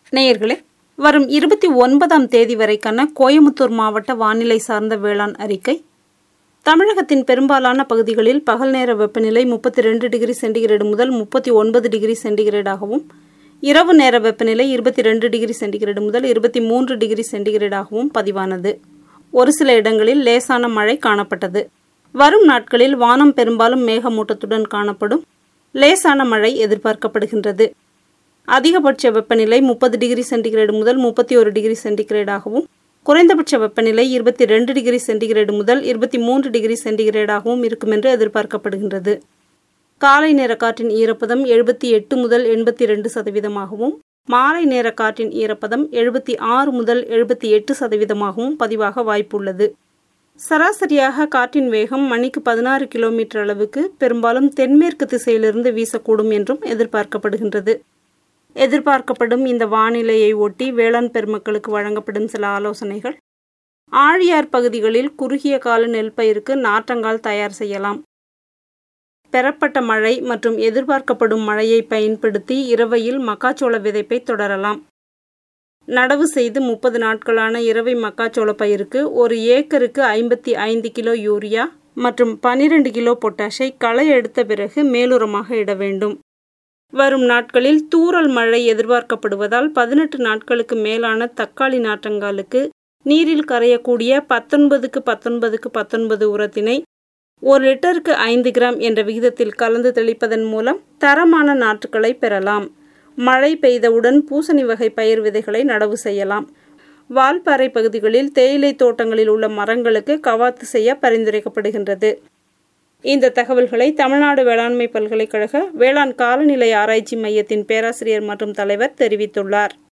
நேயர்களே, வரும் 29ஆம் தேதி வரைக்கான கோயமுத்தூர் மாவட்ட வானிலை சார்ந்த வேளாண் அறிக்கை. தமிழகத்தின் பெரும்பாலான பகுதிகளில் பகல் நேர வெப்பநிலை 32 டிகிரி சென்டிகிரேடு முதல் 39 டிகிரி சென்டிகிரேடாகவும், இரவு நேர வெப்பநிலை 22 டிகிரி சென்டிகிரேடு முதல் 23 டிகிரி சென்டிகிரேடாகவும் பதிவானது. ஒரு சில இடங்களில் லேசான மழை காணப்பட்டது. வரும் நாட்களில் வானம் பெரும்பாலும் மேகமூட்டத்துடன் காணப்படும். லேசான மழை எதிர்பார்க்கப்படுகின்றது. அதிகபட்ச வெப்பநிலை 30 டிகிரி சென்டிகிரேடு முதல் 31 டிகிரி சென்டிகிரேடாகவும், குறைந்தபட்ச வெப்பநிலை 22 டிகிரி சென்டிகிரேடு முதல் 23 டிகிரி சென்டிகிரேடாகவும் இருக்கும் என்று எதிர்பார்க்கப்படுகின்றது. காலை நேர காற்றின் ஈரப்பதம் 78 முதல் 82%, மாலை நேர காற்றின் ஈரப்பதம் 76 முதல் 78%, பதிவாக வாய்ப்புள்ளது. சராசரியாக காற்றின் வேகம் மணிக்கு 16 கிலோமீட்டர் அளவுக்கு பெரும்பாலும் தென்மேற்கு திசையிலிருந்து வீசக்கூடும் என்றும் எதிர்பார்க்கப்படுகின்றது. எதிர்பார்க்கப்படும் இந்த வானிலையை ஒட்டி வேளாண் பெருமக்களுக்கு வழங்கப்படும் சில ஆலோசனைகள். ஆழியார் பகுதிகளில் குறுகிய கால நெல் பயிருக்கு நாற்றங்கால் தயார் செய்யலாம். பெறப்பட்ட மழை மற்றும் எதிர்பார்க்கப்படும் மழையை பயன்படுத்தி இரவையில் மக்காச்சோள விதைப்பை தொடரலாம். நடவு செய்து 30 நாட்களான இரவை மக்காச்சோள பயிருக்கு ஒரு ஏக்கருக்கு 55 கிலோ யூரியா மற்றும் 12 கிலோ பொட்டாஷை களை எடுத்த பிறகு மேலுரமாக இட வேண்டும். வரும் நாட்களில் தூறல் மழை எதிர்பார்க்கப்படுவதால் 18 நாட்களுக்கு மேலான தக்காளி நாற்றங்காலுக்கு நீரில் கரையக்கூடிய 19-19-19 உரத்தினை 1 லிட்டருக்கு 5 கிராம் என்ற விகிதத்தில் கலந்து தெளிப்பதன் மூலம் தரமான நாற்றுக்களை பெறலாம். மழை பெய்தவுடன் பூசணி வகை பயிர் விதைகளை நடவு செய்யலாம். வால்பாறை பகுதிகளில் தேயிலை தோட்டங்களில் உள்ள மரங்களுக்கு கவாத்து செய்ய பரிந்துரைக்கப்படுகின்றது. இந்த தகவல்களை தமிழ்நாடு வேளாண்மை பல்கலைக்கழக வேளாண் காலநிலை ஆராய்ச்சி மையத்தின் பேராசிரியர் மற்றும் தலைவர் தெரிவித்துள்ளார்.